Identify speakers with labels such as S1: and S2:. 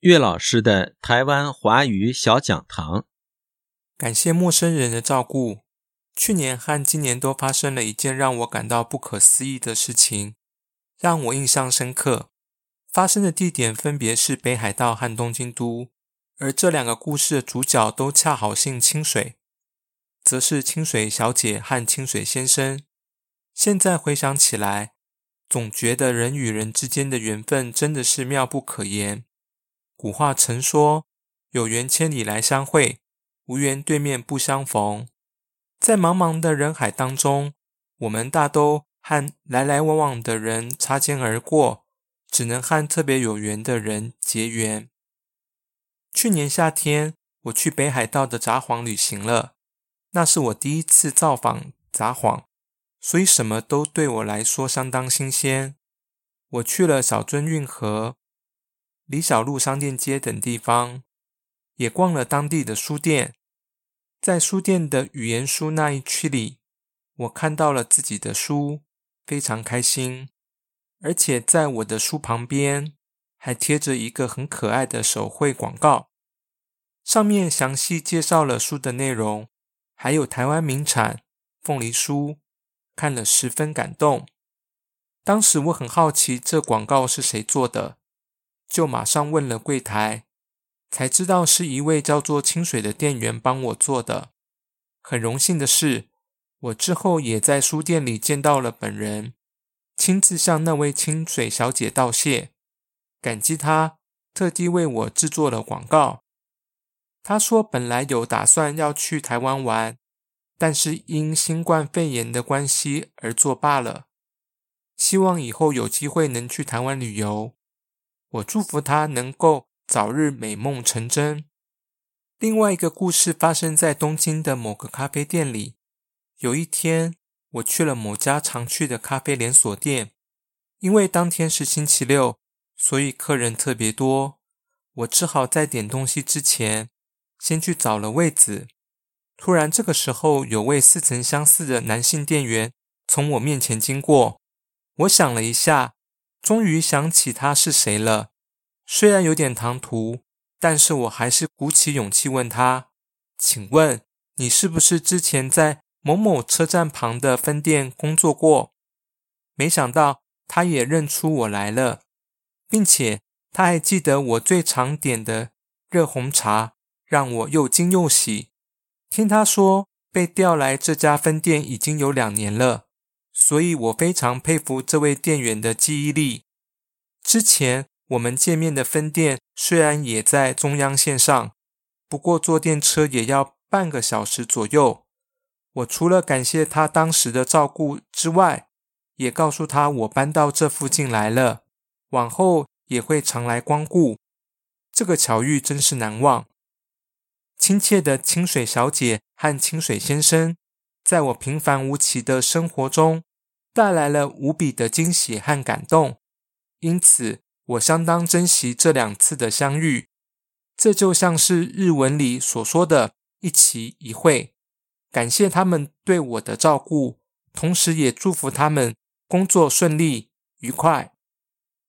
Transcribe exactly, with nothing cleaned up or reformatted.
S1: 岳老师的台湾华语小讲堂。
S2: 感谢陌生人的照顾。去年和今年都发生了一件让我感到不可思议的事情，让我印象深刻。发生的地点分别是北海道和东京都，而这两个故事的主角都恰好姓清水，则是清水小姐和清水先生。现在回想起来，总觉得人与人之间的缘分真的是妙不可言。古话曾说，有缘千里来相会，无缘对面不相逢。在茫茫的人海当中，我们大都和来来往往的人擦肩而过，只能和特别有缘的人结缘。去年夏天，我去北海道的札幌旅行了，那是我第一次造访札幌，所以什么都对我来说相当新鲜。我去了小樽运河、李小路商店街等地方，也逛了当地的书店。在书店的语言书那一区里，我看到了自己的书，非常开心。而且在我的书旁边还贴着一个很可爱的手绘广告，上面详细介绍了书的内容，还有台湾名产凤梨酥，看了十分感动。当时我很好奇这广告是谁做的，就马上问了柜台，才知道是一位叫做清水的店员帮我做的。很荣幸的是，我之后也在书店里见到了本人，亲自向那位清水小姐道谢，感激她特地为我制作了广告。她说本来有打算要去台湾玩，但是因新冠肺炎的关系而作罢了，希望以后有机会能去台湾旅游。我祝福她能够早日美梦成真。另外一个故事发生在东京的某个咖啡店里。有一天，我去了某家常去的咖啡连锁店，因为当天是星期六，所以客人特别多。我只好在点东西之前，先去找了位子。突然这个时候，有位似曾相识的男性店员从我面前经过。我想了一下，终于想起他是谁了。虽然有点唐突，但是我还是鼓起勇气问他，请问你是不是之前在某某车站旁的分店工作过？没想到他也认出我来了，并且他还记得我最常点的热红茶，让我又惊又喜。听他说被调来这家分店已经有两年了，所以我非常佩服这位店员的记忆力。之前我们见面的分店虽然也在中央线上，不过坐电车也要半个小时左右。我除了感谢他当时的照顾之外，也告诉他我搬到这附近来了，往后也会常来光顾。这个巧遇真是难忘。亲切的清水小姐和清水先生，在我平凡无奇的生活中带来了无比的惊喜和感动，因此我相当珍惜这两次的相遇。这就像是日文里所说的一期一会，感谢他们对我的照顾，同时也祝福他们工作顺利愉快。